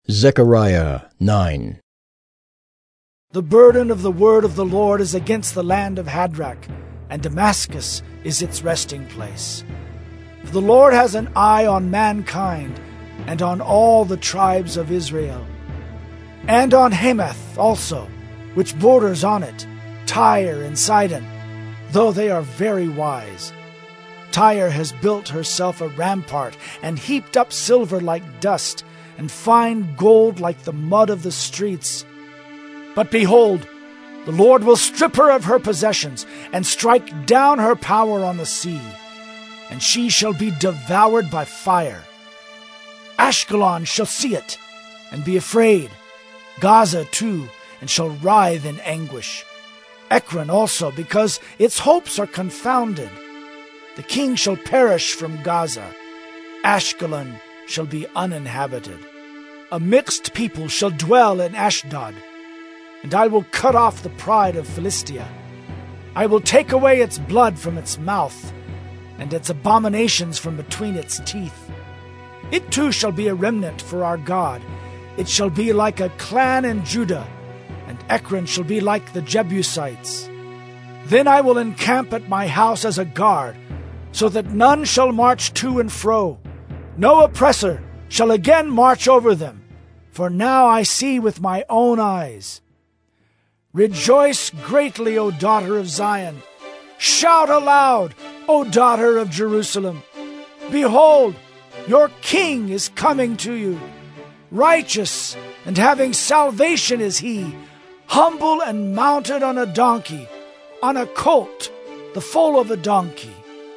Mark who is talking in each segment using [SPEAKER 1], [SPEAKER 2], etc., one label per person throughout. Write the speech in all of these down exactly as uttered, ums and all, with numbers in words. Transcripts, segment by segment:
[SPEAKER 1] Zechariah nine.
[SPEAKER 2] The burden of the word of the Lord is against the land of Hadrach, and Damascus is its resting place. For the Lord has an eye on mankind, and on all the tribes of Israel, and on Hamath also, which borders on it, Tyre and Sidon, though they are very wise. Tyre has built herself a rampart, and heaped up silver like dust, and fine gold like the mud of the streets. But behold, the Lord will strip her of her possessions, and strike down her power on the sea, and she shall be devoured by fire. Ashkelon shall see it, and be afraid, Gaza too, and shall writhe in anguish. Ekron also, because its hopes are confounded. The king shall perish from Gaza. Ashkelon shall be uninhabited. A mixed people shall dwell in Ashdod, and I will cut off the pride of Philistia. I will take away its blood from its mouth, and its abominations from between its teeth. It too shall be a remnant for our God. It shall be like a clan in Judah, and Ekron shall be like the Jebusites. Then I will encamp at my house as a guard, so that none shall march to and fro. No oppressor shall again march over them, for now I see with my own eyes. Rejoice greatly, O daughter of Zion. Shout aloud, O daughter of Jerusalem. Behold, your king is coming to you. Righteous and having salvation is he, humble and mounted on a donkey, on a colt, the foal of a donkey.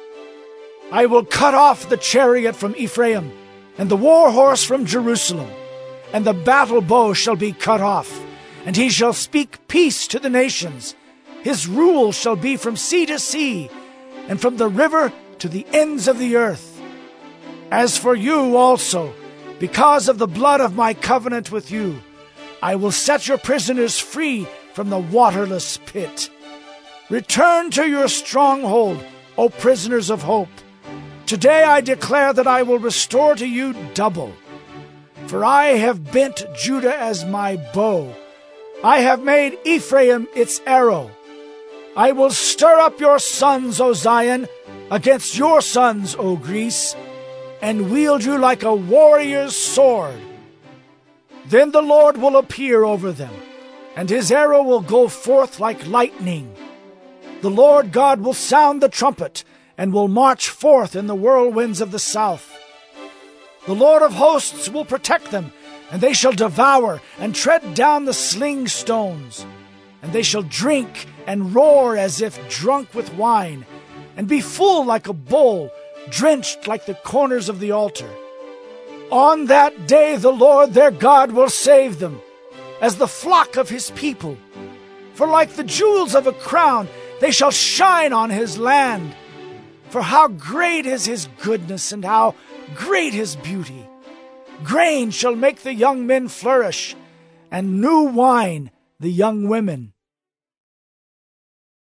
[SPEAKER 2] I will cut off the chariot from Ephraim, and the war horse from Jerusalem, and the battle bow shall be cut off, and he shall speak peace to the nations. His rule shall be from sea to sea, and from the river to the ends of the earth. As for you also, because of the blood of my covenant with you, I will set your prisoners free from the waterless pit. Return to your stronghold, O prisoners of hope. Today I declare that I will restore to you double. For I have bent Judah as my bow. I have made Ephraim its arrow. I will stir up your sons, O Zion, against your sons, O Greece, and wield you like a warrior's sword. Then the Lord will appear over them, and his arrow will go forth like lightning. The Lord God will sound the trumpet, and will march forth in the whirlwinds of the south. The Lord of hosts will protect them, and they shall devour and tread down the sling stones. And they shall drink and roar as if drunk with wine, and be full like a bowl, drenched like the corners of the altar. On that day the Lord their God will save them, as the flock of his people. For like the jewels of a crown, they shall shine on his land. For how great is his goodness, and how great his beauty! Grain shall make the young men flourish, and new wine the young women.